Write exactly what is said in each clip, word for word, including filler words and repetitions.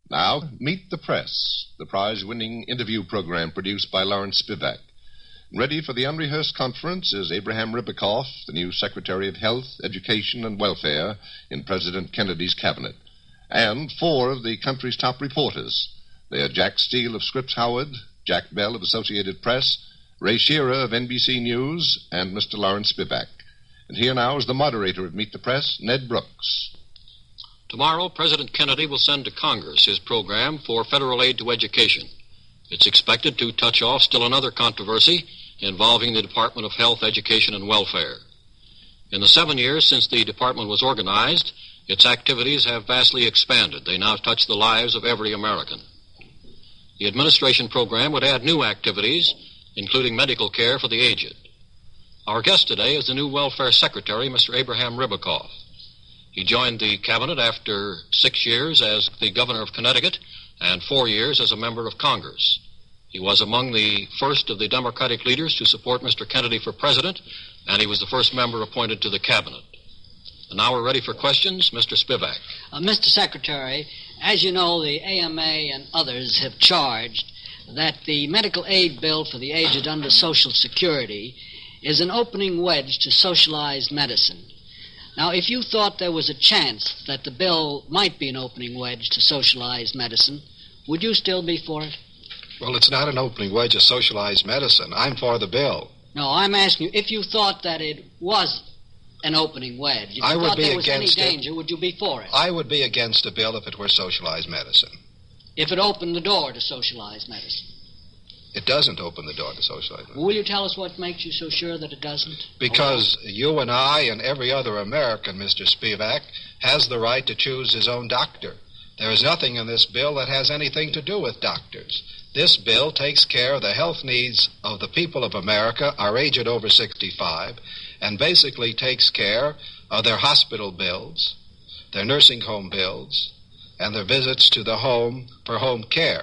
Now, Meet the Press, the prize-winning interview program produced by Lawrence Spivak. Ready for the unrehearsed conference is Abraham Ribicoff, the new Secretary of Health, Education, and Welfare in President Kennedy's cabinet, and four of the country's top reporters. They are Jack Steele of Scripps Howard, Jack Bell of Associated Press, Ray Shearer of N B C News, and Mister Lawrence Spivak. And here now is the moderator of Meet the Press, Ned Brooks. Tomorrow, President Kennedy will send to Congress his program for federal aid to education. It's expected to touch off still another controversy involving the Department of Health, Education, and Welfare. In the seven years since the department was organized, its activities have vastly expanded. They now touch the lives of every American. The administration program would add new activities, including medical care for the aged. Our guest today is the new Welfare Secretary, Mister Abraham Ribicoff. He joined the cabinet after six years as the governor of Connecticut and four years as a member of Congress. He was among the first of the Democratic leaders to support Mister Kennedy for president, and he was the first member appointed to the cabinet. And now we're ready for questions. Mister Spivak. Uh, Mister Secretary, as you know, the A M A and others have charged that the medical aid bill for the aged under Social Security is an opening wedge to socialized medicine. Now, if you thought there was a chance that the bill might be an opening wedge to socialized medicine, would you still be for it? Well, it's not an opening wedge of socialized medicine. I'm for the bill. No, I'm asking you, if you thought that it was an opening wedge, if you I would thought be there was any against it. danger, would you be for it? I would be against a bill if it were socialized medicine. If it opened the door to socialized medicine? It doesn't open the door to socialized medicine. Will you tell us what makes you so sure that it doesn't? Because you and I and every other American, Mister Spivak, has the right to choose his own doctor. There is nothing in this bill that has anything to do with doctors. This bill takes care of the health needs of the people of America, our aged over sixty-five, and basically takes care of their hospital bills, their nursing home bills, and their visits to the home for home care.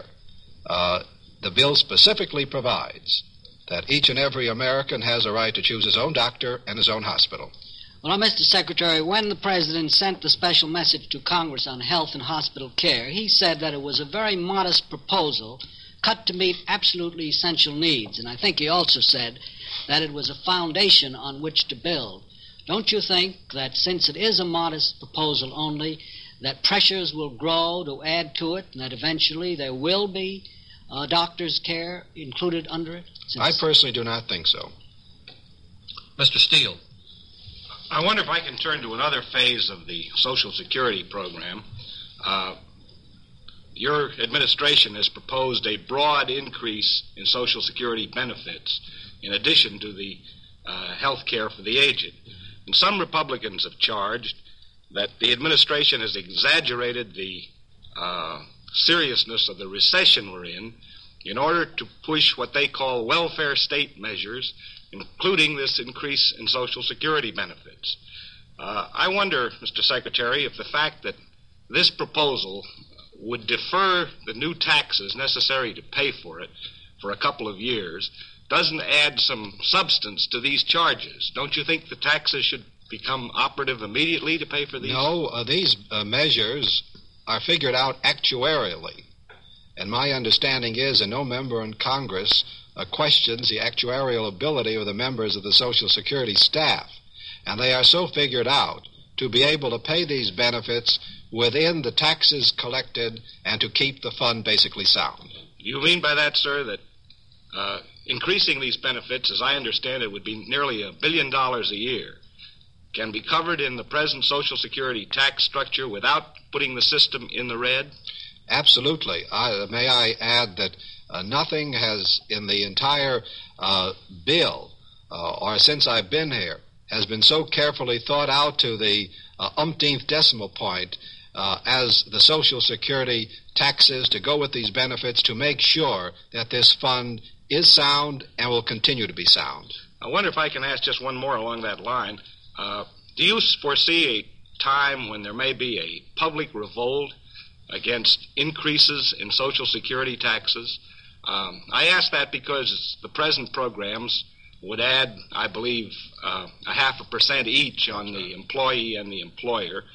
Uh, the bill specifically provides that each and every American has a right to choose his own doctor and his own hospital. Well, now, Mister Secretary, when the President sent the special message to Congress on health and hospital care, he said that it was a very modest proposal cut to meet absolutely essential needs. And I think he also said that it was a foundation on which to build. Don't you think that since it is a modest proposal only, that pressures will grow to add to it, and that eventually there will be uh, doctor's care included under it? I personally do not think so. Mister Steele. I wonder if I can turn to another phase of the Social Security program. Uh, your administration has proposed a broad increase in Social Security benefits in addition to the uh, health care for the aged. And some Republicans have charged that the administration has exaggerated the uh, seriousness of the recession we're in in order to push what they call welfare state measures, including this increase in Social Security benefits. Uh, I wonder, Mister Secretary, if the fact that this proposal would defer the new taxes necessary to pay for it for a couple of years doesn't add some substance to these charges. Don't you think the taxes should become operative immediately to pay for these? No, uh, these uh, measures are figured out actuarially. And my understanding is that no member in Congress uh, questions the actuarial ability of the members of the Social Security staff. And they are so figured out to be able to pay these benefits within the taxes collected and to keep the fund basically sound. Do you mean by that, sir, that uh, increasing these benefits, as I understand it, would be nearly a billion dollars a year, can be covered in the present Social Security tax structure without putting the system in the red? Absolutely. I, may I add that uh, nothing has in the entire uh, bill, uh, or since I've been here, has been so carefully thought out to the uh, umpteenth decimal point uh, as the Social Security taxes to go with these benefits to make sure that this fund is sound and will continue to be sound. I wonder if I can ask just one more along that line. Uh, do you foresee a time when there may be a public revolt against increases in Social Security taxes? Um, I ask that because the present programs would add, I believe, uh, a half a percent each on the employee and the employer.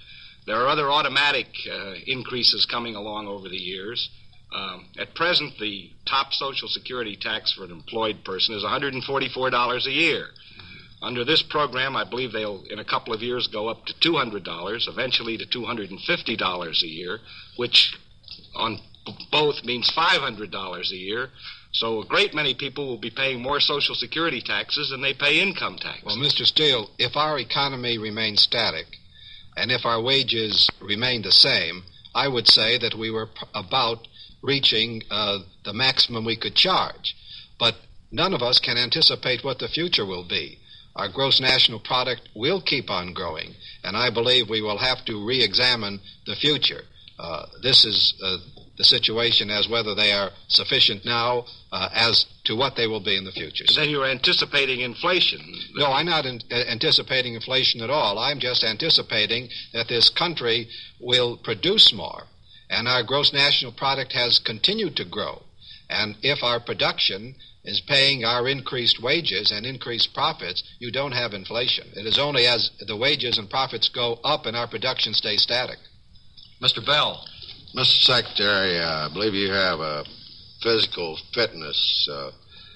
There are other automatic uh, increases coming along over the years. Um, at present, the top Social Security tax for an employed person is one hundred forty-four dollars a year. Under this program, I believe they'll, in a couple of years, go up to two hundred dollars, eventually to two hundred fifty dollars a year, which on both means five hundred dollars a year. So a great many people will be paying more Social Security taxes than they pay income tax. Well, Mister Steele, if our economy remains static and if our wages remain the same, I would say that we were p- about reaching uh, the maximum we could charge. But none of us can anticipate what the future will be. Our gross national product will keep on growing, and I believe we will have to re-examine the future. Uh, this is uh, the situation as whether they are sufficient now uh, as to what they will be in the future. So then you're anticipating inflation. No, I'm not in, uh, anticipating inflation at all. I'm just anticipating that this country will produce more, and our gross national product has continued to grow. And if our production is paying our increased wages and increased profits, you don't have inflation. It is only as the wages and profits go up and our production stays static. Mister Bell. Mister Secretary, uh, I believe you have a physical fitness uh,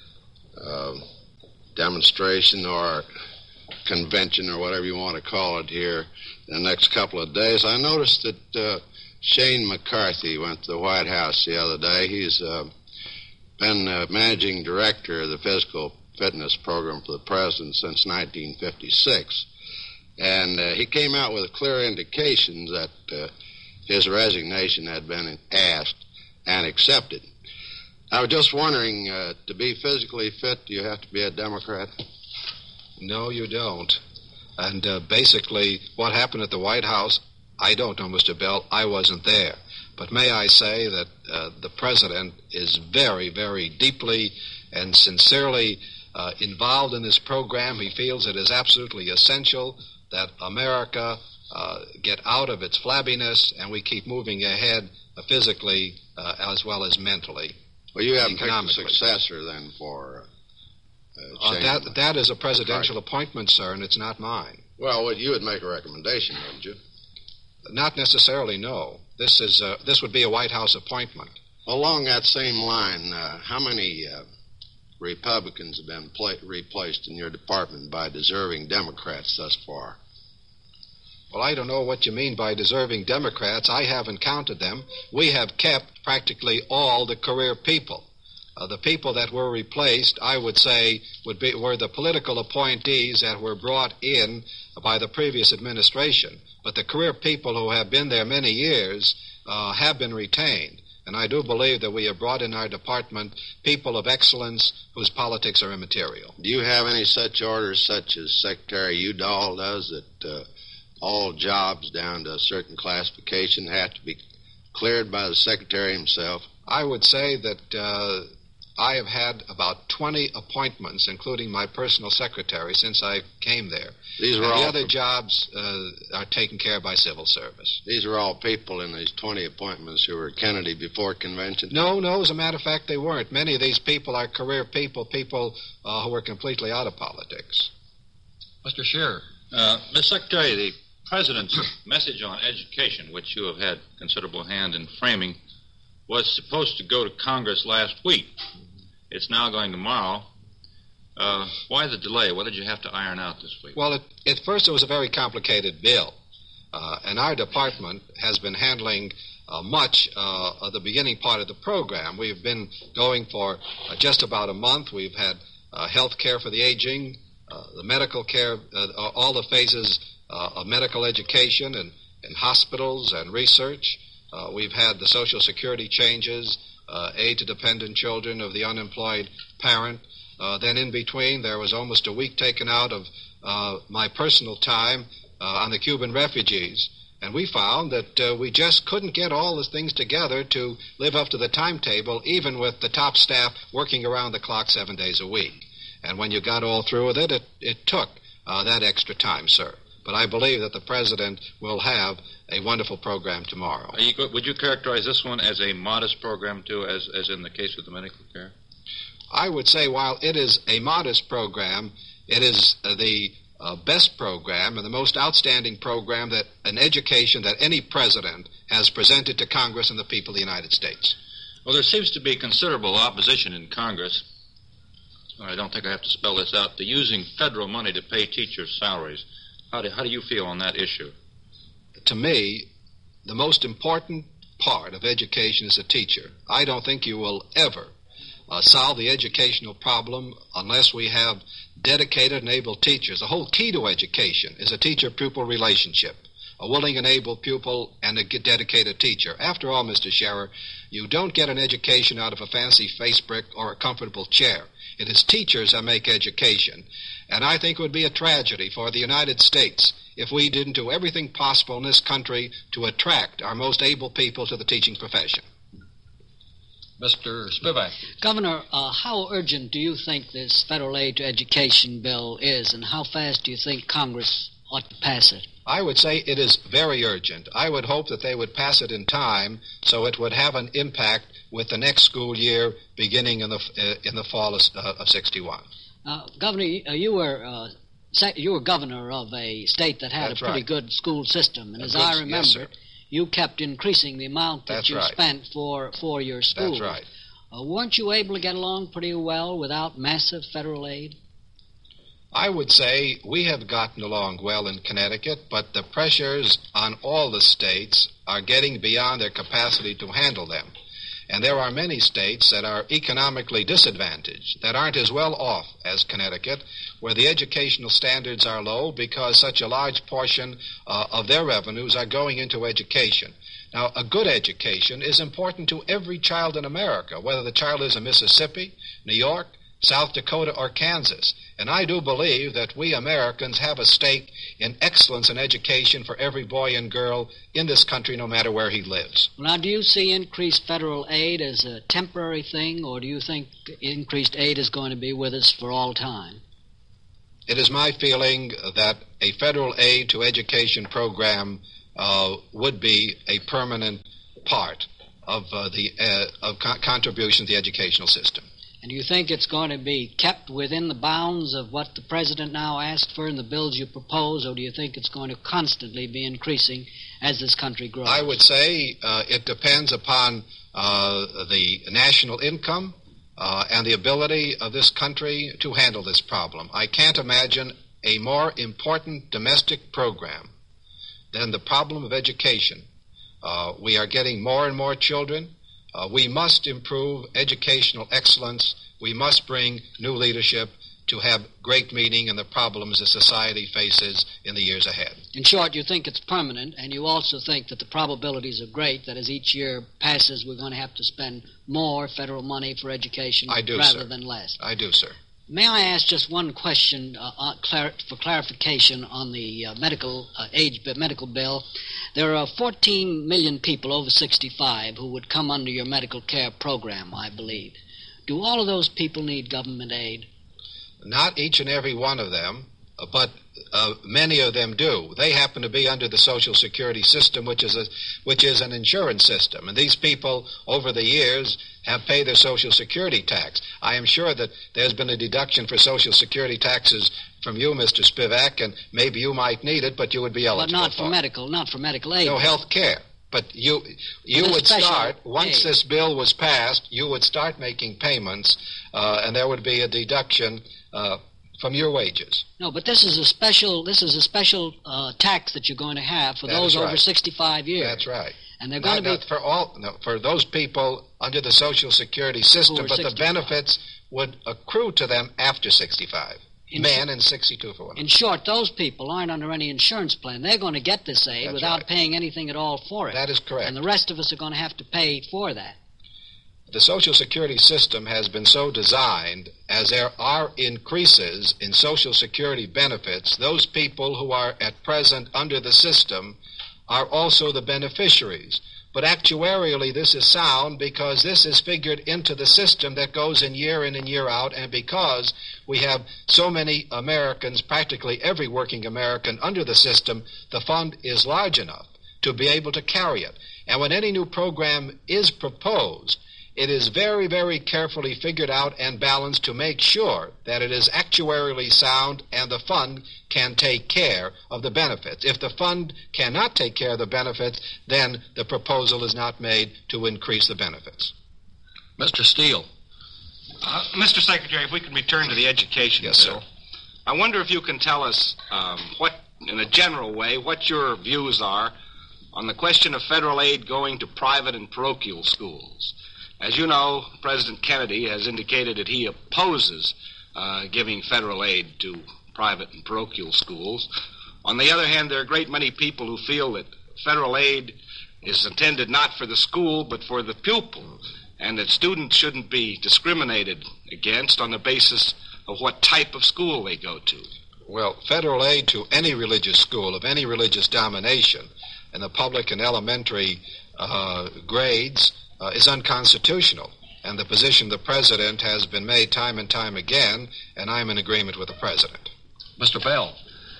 uh, demonstration or convention or whatever you want to call it here in the next couple of days. I noticed that uh, Shane McCarthy went to the White House the other day. He's uh, been uh, managing director of the physical fitness program for the president since nineteen fifty-six. And uh, he came out with a clear indication that uh, his resignation had been asked and accepted. I was just wondering, uh, to be physically fit, do you have to be a Democrat? No, you don't. And uh, basically, what happened at the White House, I don't know, Mister Bell. I wasn't there. But may I say that uh, the president is very, very deeply and sincerely uh, involved in this program. He feels it is absolutely essential that America uh, get out of its flabbiness and we keep moving ahead uh, physically uh, as well as mentally. Well, you haven't picked a successor then for uh, uh, that. That is a presidential appointment, sir, and it's not mine. Well, well, you would make a recommendation, wouldn't you? Not necessarily, no. This is uh, this would be a White House appointment. Along that same line, uh, how many uh, Republicans have been pla- replaced in your department by deserving Democrats thus far? Well, I don't know what you mean by deserving Democrats. I haven't counted them. We have kept practically all the career people. Uh, the people that were replaced, I would say, would be were the political appointees that were brought in by the previous administration. But the career people who have been there many years uh, have been retained. And I do believe that we have brought in our department people of excellence whose politics are immaterial. Do you have any such orders, such as Secretary Udall does, that uh, all jobs down to a certain classification have to be cleared by the Secretary himself? I would say that uh, I have had about twenty appointments, including my personal secretary, since I came there. These were and all the other from... jobs uh, are taken care of by civil service. These are all people in these twenty appointments who were Kennedy before convention? No, no, as a matter of fact, they weren't. Many of these people are career people, people uh, who are completely out of politics. Mister Scheer. Uh, Mister Secretary, the President's message on education, which you have had considerable hand in framing, was supposed to go to Congress last week. It's now going tomorrow. Uh, why the delay? What did you have to iron out this week? Well, it, at first it was a very complicated bill, uh, and our department has been handling uh, much uh, of the beginning part of the program. We've been going for uh, just about a month. We've had uh, health care for the aging, uh, the medical care, uh, all the phases uh, of medical education and, and hospitals and research. Uh, we've had the Social Security changes, uh, aid to dependent children of the unemployed parent. Uh, then in between, there was almost a week taken out of uh, my personal time uh, on the Cuban refugees. And we found that uh, we just couldn't get all the things together to live up to the timetable, even with the top staff working around the clock seven days a week. And when you got all through with it, it, it took uh, that extra time, sir. But I believe that the President will have a wonderful program tomorrow. Are you, would you characterize this one as a modest program, too, as, as in the case with the medical care? I would say while it is a modest program, it is uh, the uh, best program and the most outstanding program that an education that any president has presented to Congress and the people of the United States. Well, there seems to be considerable opposition in Congress. I don't think I have to spell this out. To using federal money to pay teachers' salaries. How do, how do you feel on that issue? To me, the most important part of education is a teacher. I don't think you will ever uh, solve the educational problem unless we have dedicated and able teachers. The whole key to education is a teacher-pupil relationship, a willing and able pupil and a dedicated teacher. After all, Mister Scherer, you don't get an education out of a fancy face brick or a comfortable chair. It is teachers that make education. And I think it would be a tragedy for the United States if we didn't do everything possible in this country to attract our most able people to the teaching profession. Mister Spivak. Governor, uh, how urgent do you think this federal aid to education bill is, and how fast do you think Congress ought to pass it? I would say it is very urgent. I would hope that they would pass it in time so it would have an impact with the next school year beginning in the uh, in the fall of, uh, of sixty-one. Uh, Governor, you were uh, you were governor of a state that had That's a pretty right. good school system, and A as good- I yes, remember, sir. you kept increasing the amount that That's you right. spent for for your schools. That's right. Uh, weren't you able to get along pretty well without massive federal aid? I would say we have gotten along well in Connecticut, but the pressures on all the states are getting beyond their capacity to handle them. And there are many states that are economically disadvantaged, that aren't as well off as Connecticut, where the educational standards are low because such a large portion uh, of their revenues are going into education. Now, a good education is important to every child in America, whether the child is in Mississippi, New York, South Dakota, or Kansas. And I do believe that we Americans have a stake in excellence in education for every boy and girl in this country, no matter where he lives. Now, do you see increased federal aid as a temporary thing, or do you think increased aid is going to be with us for all time? It is my feeling that a federal aid to education program uh, would be a permanent part of uh, the uh, of co- contribution to the educational system. And do you think it's going to be kept within the bounds of what the president now asked for in the bills you propose, or do you think it's going to constantly be increasing as this country grows? I would say uh, it depends upon uh, the national income uh, and the ability of this country to handle this problem. I can't imagine a more important domestic program than the problem of education. Uh, we are getting more and more children. Uh, we must improve educational excellence. We must bring new leadership to have great meaning in the problems that society faces in the years ahead. In short, you think it's permanent, and you also think that the probabilities are great that as each year passes, we're going to have to spend more federal money for education I do, rather sir. than less. I do, sir. May I ask just one question uh, uh, clar- for clarification on the uh, medical uh, age medical bill? There are fourteen million people over sixty-five who would come under your medical care program, I believe. Do all of those people need government aid? Not each and every one of them, uh, but uh, many of them do. They happen to be under the Social Security system, which is a, which is an insurance system. And these people, over the years, have paid their Social Security tax. I am sure that there's been a deduction for Social Security taxes from you, Mister Spivak, and maybe you might need it, but you would be eligible But not for it. medical, not for medical aid. No health care. But you you With a would special start, once aid. this bill was passed, you would start making payments, uh, and there would be a deduction uh, from your wages. No, but this is a special. This is a special uh, tax that you're going to have for That those is over right. sixty-five years. That's right. And they're going Not- to be not for all no, for those people under the Social Security system, Who are but the sixty-five. benefits would accrue to them after sixty-five. In- Men and sixty-two for women. In short, those people aren't under any insurance plan. They're going to get this aid That's without right. paying anything at all for it. That is correct. And the rest of us are going to have to pay for that. The Social Security system has been so designed as there are increases in Social Security benefits, those people who are at present under the system are also the beneficiaries. But actuarially, this is sound because this is figured into the system that goes in year in and year out, and because we have so many Americans, practically every working American under the system, the fund is large enough to be able to carry it. And when any new program is proposed, it is very, very carefully figured out and balanced to make sure that it is actuarially sound and the fund can take care of the benefits. If the fund cannot take care of the benefits, then the proposal is not made to increase the benefits. Mister Steele. Uh, Mister Secretary, if we can return to the education Yes, bill. sir. I wonder if you can tell us um, what, in a general way, what your views are on the question of federal aid going to private and parochial schools. As you know, President Kennedy has indicated that he opposes uh, giving federal aid to private and parochial schools. On the other hand, there are a great many people who feel that federal aid is intended not for the school but for the pupil, and that students shouldn't be discriminated against on the basis of what type of school they go to. Well, federal aid to any religious school of any religious domination in the public and elementary uh, grades uh, is unconstitutional. And the position of the President has been made time and time again, and I'm in agreement with the President. Mister Bell.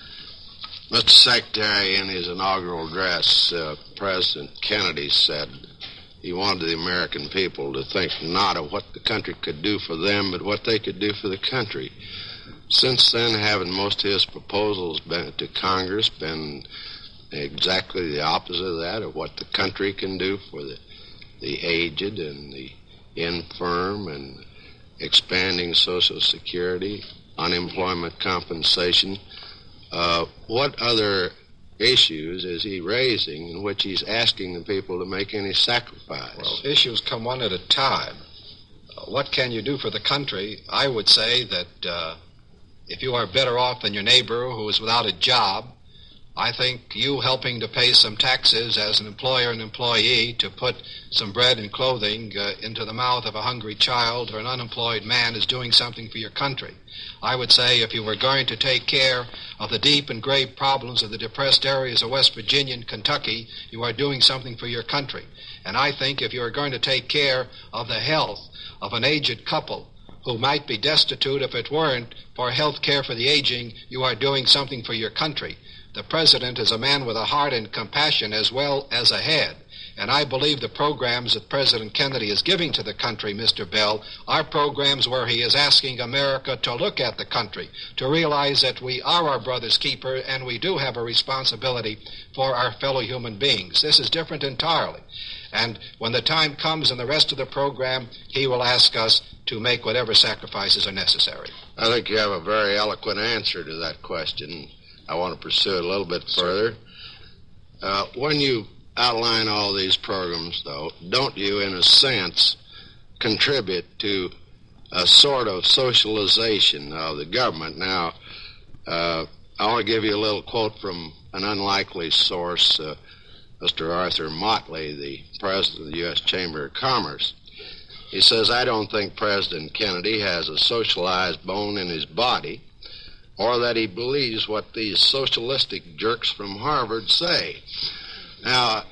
Mister Secretary, in his inaugural address, uh, President Kennedy said he wanted the American people to think not of what the country could do for them, but what they could do for the country. Since then, having most of his proposals been to Congress been exactly the opposite of that, of what the country can do for the, the aged and the infirm, and expanding Social Security, unemployment compensation. Uh, what other issues is he raising in which he's asking the people to make any sacrifice? Well, issues come one at a time. Uh, what can you do for the country? I would say that uh, if you are better off than your neighbor who is without a job, I think you helping to pay some taxes as an employer and employee to put some bread and clothing uh, into the mouth of a hungry child or an unemployed man is doing something for your country. I would say if you were going to take care of the deep and grave problems of the depressed areas of West Virginia and Kentucky, you are doing something for your country. And I think if you are going to take care of the health of an aged couple who might be destitute if it weren't for health care for the aging, you are doing something for your country. The President is a man with a heart and compassion as well as a head. And I believe the programs that President Kennedy is giving to the country, Mister Bell, are programs where he is asking America to look at the country, to realize that we are our brother's keeper and we do have a responsibility for our fellow human beings. This is different entirely. And when the time comes in the rest of the program, he will ask us to make whatever sacrifices are necessary. I think you have a very eloquent answer to that question. I want to pursue it a little bit further. Uh, when you outline all these programs, though, don't you, in a sense, contribute to a sort of socialization of the government? Now, uh, I want to give you a little quote from an unlikely source, uh, Mister Arthur Motley, the president of the U S Chamber of Commerce. He says, I don't think President Kennedy has a socialized bone in his body, or that he believes what these socialistic jerks from Harvard say. Now,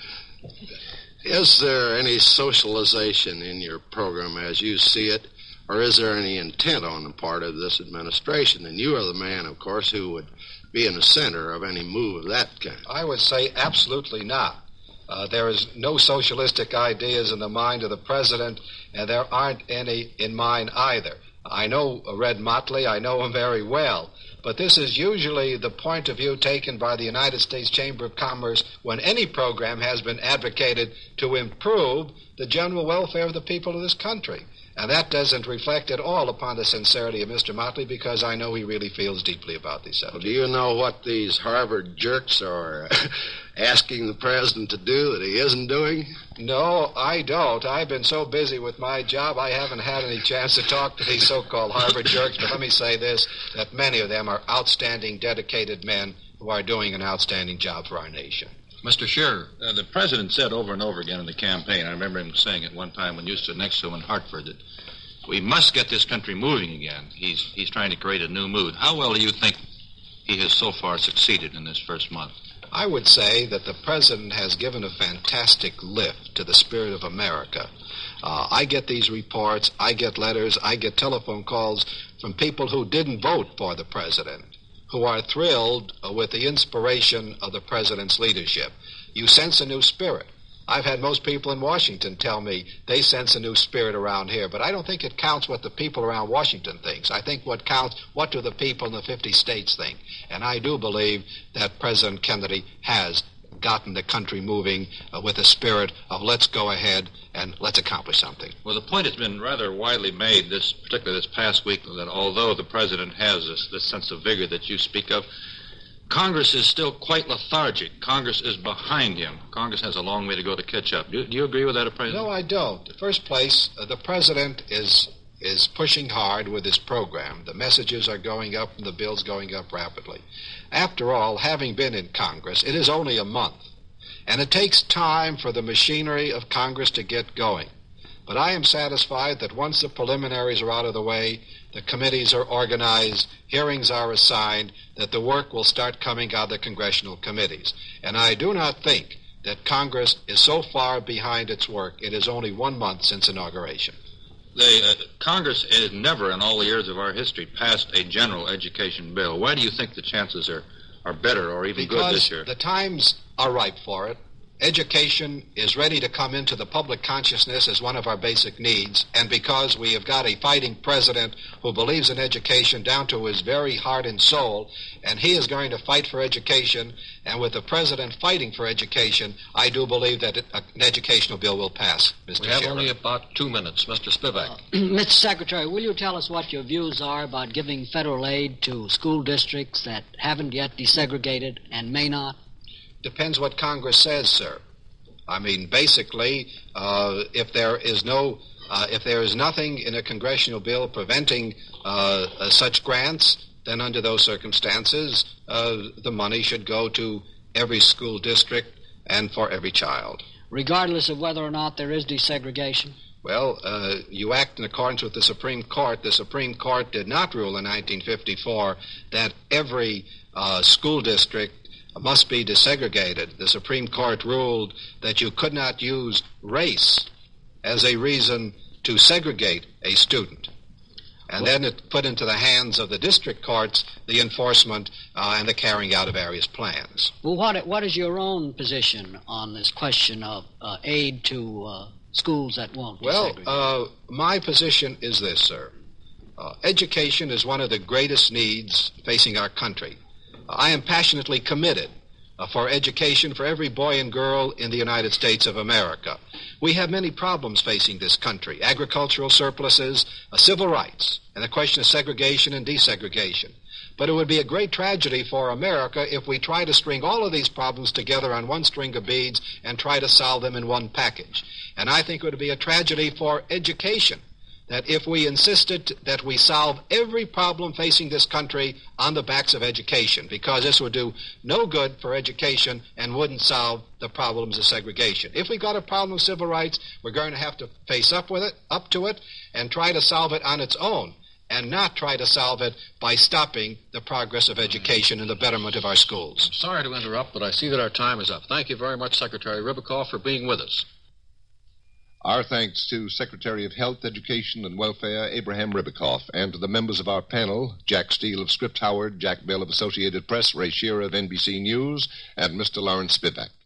is there any socialization in your program as you see it, or is there any intent on the part of this administration? And you are the man, of course, who would be in the center of any move of that kind. I would say absolutely not. Uh, there is no socialistic ideas in the mind of the President, and there aren't any in mine either. I know Red Motley, I know him very well, but this is usually the point of view taken by the United States Chamber of Commerce when any program has been advocated to improve the general welfare of the people of this country. And that doesn't reflect at all upon the sincerity of Mister Motley, because I know he really feels deeply about these subjects. Well, do you know what these Harvard jerks are asking the president to do that he isn't doing? No, I don't. I've been so busy with my job, I haven't had any chance to talk to these so-called Harvard jerks. But let me say this, that many of them are outstanding, dedicated men who are doing an outstanding job for our nation. Mister Scherer. Uh, the president said over and over again in the campaign, I remember him saying it one time when you stood next to him in Hartford, that we must get this country moving again. He's, he's trying to create a new mood. How well do you think he has so far succeeded in this first month? I would say that the president has given a fantastic lift to the spirit of America. Uh, I get these reports, I get letters, I get telephone calls from people who didn't vote for the president, who are thrilled uh, with the inspiration of the president's leadership. You sense a new spirit. I've had most people in Washington tell me they sense a new spirit around here, but I don't think it counts what the people around Washington thinks. I think what counts, what do the people in the fifty states think? And I do believe that President Kennedy has gotten the country moving uh, with a spirit of let's go ahead and let's accomplish something. Well, the point has been rather widely made, this particularly this past week, that although the president has this, this sense of vigor that you speak of, Congress is still quite lethargic. Congress is behind him. Congress has a long way to go to catch up. Do, do you agree with that, President? No, I don't. In the first place, uh, the president is is pushing hard with his program. The messages are going up and the bill's going up rapidly. After all, having been in Congress, it is only a month, and it takes time for the machinery of Congress to get going. But I am satisfied that once the preliminaries are out of the way, the committees are organized, hearings are assigned, that the work will start coming out of the congressional committees. And I do not think that Congress is so far behind its work. It is only one month since inauguration. The, uh, Congress has never in all the years of our history passed a general education bill. Why do you think the chances are, are better or even because good this year? The times are ripe for it. Education is ready to come into the public consciousness as one of our basic needs, and because we have got a fighting president who believes in education down to his very heart and soul, and he is going to fight for education, and with the president fighting for education, I do believe that an educational bill will pass, Mister We have Sheriff. only about two minutes. Mister Spivak. Uh, Mister Secretary, will you tell us what your views are about giving federal aid to school districts that haven't yet desegregated and may not? Depends what Congress says, sir. I mean, basically, uh, if there is no, uh, if there is nothing in a congressional bill preventing uh, uh, such grants, then under those circumstances, uh, the money should go to every school district and for every child. Regardless of whether or not there is desegregation? Well, uh, you act in accordance with the Supreme Court. The Supreme Court did not rule in nineteen fifty-four that every uh, school district must be desegregated. The Supreme Court ruled that you could not use race as a reason to segregate a student. And well, then it put into the hands of the district courts the enforcement uh, and the carrying out of various plans. Well, what what is your own position on this question of uh, aid to uh, schools that won't well, desegregate? Well, uh, my position is this, sir. Uh, education is one of the greatest needs facing our country. I am passionately committed uh, for education for every boy and girl in the United States of America. We have many problems facing this country: agricultural surpluses, uh, civil rights, and the question of segregation and desegregation. But it would be a great tragedy for America if we try to string all of these problems together on one string of beads and try to solve them in one package. And I think it would be a tragedy for education that if we insisted that we solve every problem facing this country on the backs of education, because this would do no good for education and wouldn't solve the problems of segregation. If we got a problem of civil rights, we're going to have to face up with it, up to it, and try to solve it on its own, and not try to solve it by stopping the progress of education and the betterment of our schools. I'm sorry to interrupt, but I see that our time is up. Thank you very much, Secretary Ribicoff, for being with us. Our thanks to Secretary of Health, Education, and Welfare, Abraham Ribicoff, and to the members of our panel, Jack Steele of Script Howard, Jack Bell of Associated Press, Ray Shearer of N B C News, and Mister Lawrence Spivak.